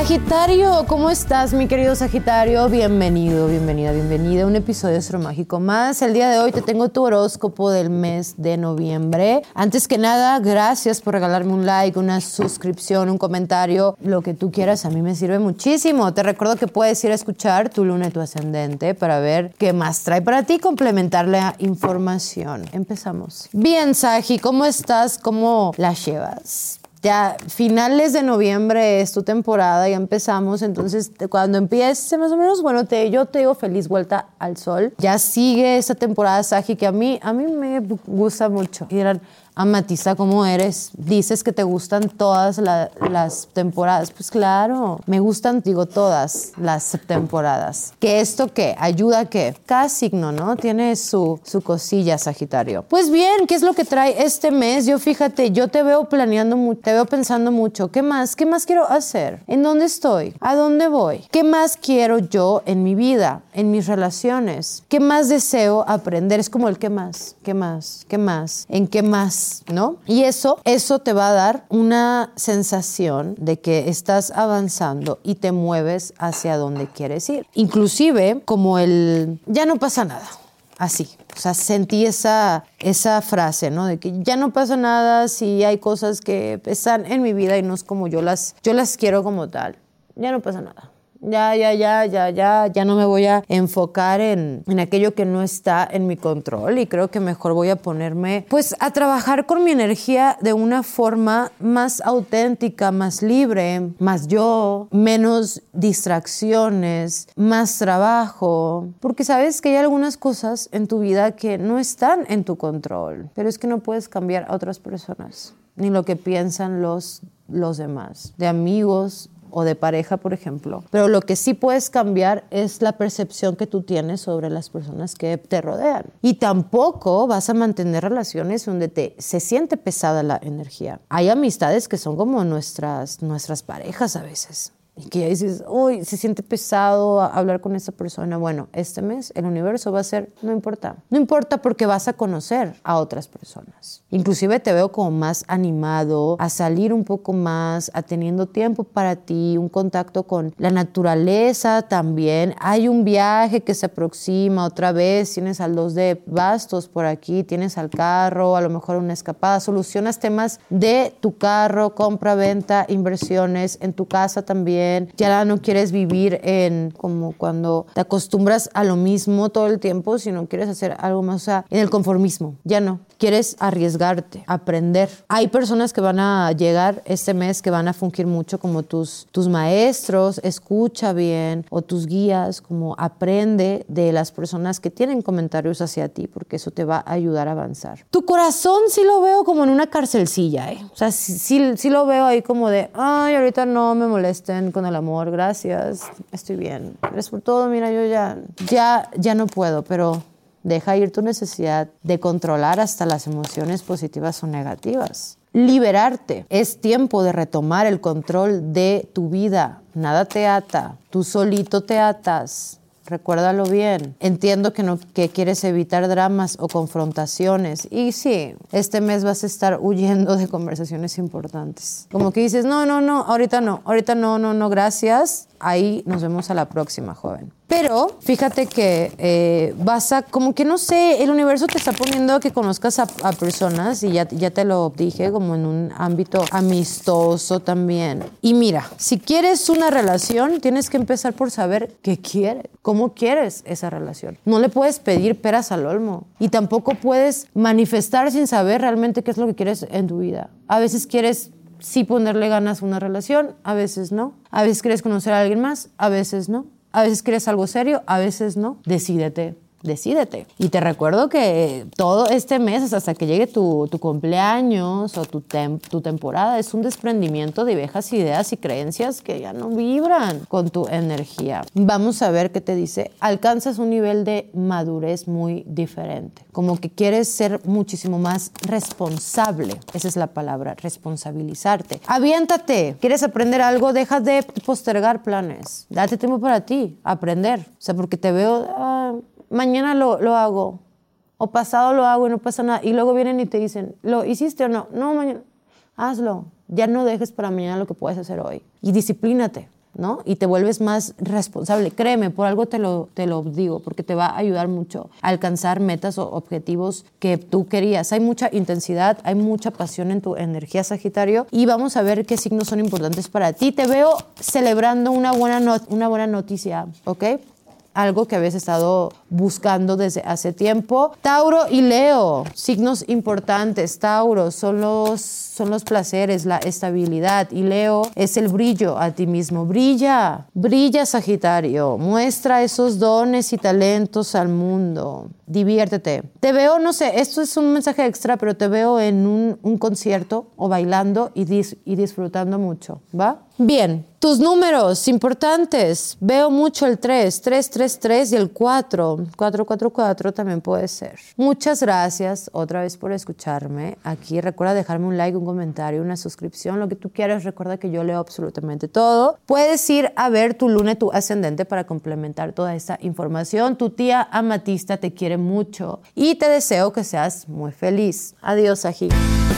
Sagitario, ¿cómo estás, mi querido Sagitario? Bienvenido, bienvenida a un episodio de Astromágico más. El día de hoy te tengo tu horóscopo del mes de noviembre. Antes que nada, gracias por regalarme un like, una suscripción, un comentario, lo que tú quieras. A mí me sirve muchísimo. Te recuerdo que puedes ir a escuchar tu luna y tu ascendente para ver qué más trae para ti, complementar la información. Empezamos. Bien, Sagi, ¿cómo estás? ¿Cómo la llevas? Ya finales de noviembre es tu temporada, ya empezamos, entonces cuando empiece más o menos, bueno, yo te digo feliz vuelta al sol. Ya sigue esta temporada, Sagi, que a mí me gusta mucho. Y dirán, Amatista, ¿cómo eres? Dices que te gustan todas las temporadas. Pues claro, me gustan, digo, todas las temporadas. ¿Que esto qué? ¿Ayuda a qué? Cada signo, ¿no? Tiene su cosilla, Sagitario. Pues bien, ¿qué es lo que trae este mes? Yo fíjate, yo te veo planeando mucho, te veo pensando mucho. ¿Qué más? ¿Qué más quiero hacer? ¿En dónde estoy? ¿A dónde voy? ¿Qué más quiero yo en mi vida? ¿En mis relaciones? ¿Qué más deseo aprender? Es como el ¿qué más? ¿Qué más? ¿Qué más? ¿En qué más? ¿No? Y eso te va a dar una sensación de que estás avanzando y te mueves hacia donde quieres ir. Inclusive como ya no pasa nada. Así, o sea, sentí esa frase, ¿no? De que ya no pasa nada si hay cosas que están en mi vida y no es como yo las quiero como tal. Ya no pasa nada. Ya no me voy a enfocar en aquello que no está en mi control y creo que mejor voy a ponerme pues a trabajar con mi energía de una forma más auténtica, más libre, más yo, menos distracciones, más trabajo, porque sabes que hay algunas cosas en tu vida que no están en tu control, pero es que no puedes cambiar a otras personas, ni lo que piensan los demás, de amigos o de pareja, por ejemplo. Pero lo que sí puedes cambiar es la percepción que tú tienes sobre las personas que te rodean. Y tampoco vas a mantener relaciones donde se siente pesada la energía. Hay amistades que son como nuestras parejas a veces. Y que ya dices, uy, se siente pesado hablar con esa persona. Bueno, este mes el universo va a ser, no importa. No importa porque vas a conocer a otras personas. Inclusive te veo como más animado, a salir un poco más, a teniendo tiempo para ti, un contacto con la naturaleza también. Hay un viaje que se aproxima otra vez, tienes al 2 de bastos por aquí, tienes al carro, a lo mejor una escapada. Solucionas temas de tu carro, compra, venta, inversiones, en tu casa también. Ya no quieres vivir como cuando te acostumbras a lo mismo todo el tiempo, sino quieres hacer algo más, o sea, en el conformismo. Ya no. Quieres arriesgarte, aprender. Hay personas que van a llegar este mes que van a fungir mucho como tus maestros, escucha bien, o tus guías, como aprende de las personas que tienen comentarios hacia ti, porque eso te va a ayudar a avanzar. Tu corazón sí lo veo como en una carcelcilla, ¿eh? O sea, sí lo veo ahí como de, ay, ahorita no me molesten con el amor, gracias, estoy bien. Gracias por todo, mira, yo ya no puedo, pero deja ir tu necesidad de controlar hasta las emociones positivas o negativas. Liberarte. Es tiempo de retomar el control de tu vida. Nada te ata. Tú solito te atas. Recuérdalo bien. Entiendo que quieres evitar dramas o confrontaciones. Y sí, este mes vas a estar huyendo de conversaciones importantes. Como que dices, no, ahorita no, gracias. Ahí nos vemos a la próxima, joven. Pero fíjate que como que no sé, el universo te está poniendo a que conozcas a personas, y ya te lo dije, como en un ámbito amistoso también. Y mira, si quieres una relación, tienes que empezar por saber qué quieres, cómo quieres esa relación. No le puedes pedir peras al olmo y tampoco puedes manifestar sin saber realmente qué es lo que quieres en tu vida. A veces quieres sí ponerle ganas a una relación, a veces no. A veces quieres conocer a alguien más, a veces no. A veces quieres algo serio, a veces no. Decídete. Y te recuerdo que todo este mes, hasta que llegue tu cumpleaños o tu temporada, es un desprendimiento de viejas ideas y creencias que ya no vibran con tu energía. Vamos a ver qué te dice. Alcanzas un nivel de madurez muy diferente. Como que quieres ser muchísimo más responsable. Esa es la palabra, responsabilizarte. Aviéntate. ¿Quieres aprender algo? Deja de postergar planes. Date tiempo para ti, aprender. O sea, porque te veo... mañana lo hago, o pasado lo hago y no pasa nada, y luego vienen y te dicen, ¿lo hiciste o no? No, mañana, hazlo, ya no dejes para mañana lo que puedes hacer hoy, y disciplínate, ¿no? Y te vuelves más responsable. Créeme, por algo te lo digo, porque te va a ayudar mucho a alcanzar metas o objetivos que tú querías. Hay mucha intensidad, hay mucha pasión en tu energía, Sagitario, y vamos a ver qué signos son importantes para ti. Te veo celebrando una buena noticia, ¿ok? Algo que habías estado buscando desde hace tiempo. Tauro y Leo, signos importantes. Tauro son los placeres, la estabilidad, y Leo es el brillo a ti mismo. Brilla, Sagitario, muestra esos dones y talentos al mundo. Diviértete. Te veo, no sé, esto es un mensaje extra, pero te veo en un concierto o bailando y disfrutando mucho, ¿va? Bien, tus números importantes. Veo mucho el 3, 333 y el 4. 444 también puede ser. Muchas gracias otra vez por escucharme. Aquí recuerda dejarme un like, un comentario, una suscripción, lo que tú quieras. Recuerda que yo leo absolutamente todo. Puedes ir a ver tu luna y tu ascendente para complementar toda esta información. Tu tía Amatista te quiere mucho y te deseo que seas muy feliz. Adiós, Saji.